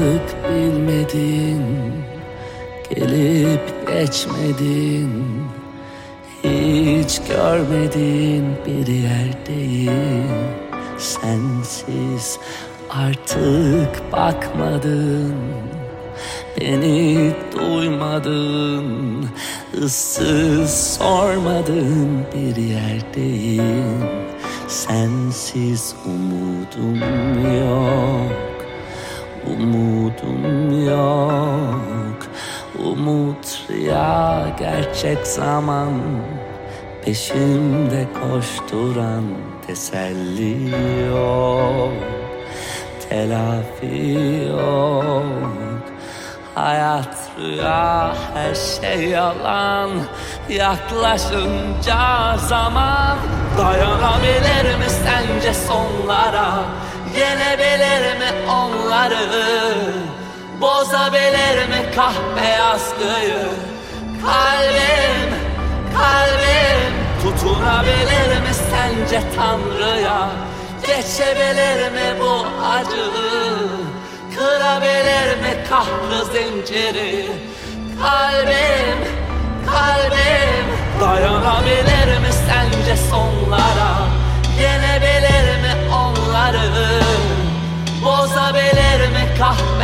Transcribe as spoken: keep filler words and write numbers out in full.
Artık bilmedin, gelip geçmedin, hiç görmedin bir yerdeyim. Sensiz artık bakmadın, beni duymadın, ıssız sormadın bir yerdeyim. Sensiz umudum yok, umudum yok. Umut rüya, gerçek zaman, peşimde koşturan teselli yok, telafi yok. Hayat rüya, her şey yalan, yaklaşınca zaman. Dayanabilir mi sence sonlara, yenebilir mi onları, bozabilir mi kahpe yaskıyı? Kalbim, kalbim tutunabilir mi sence Tanrı'ya? Geçebilir mi bu acıyı? Kırabilir mi kahrı zinciri? Kalbim, kalbim dayanabilir mi sence sonlara? Yenebilir mi onları, bozabilir mi kahve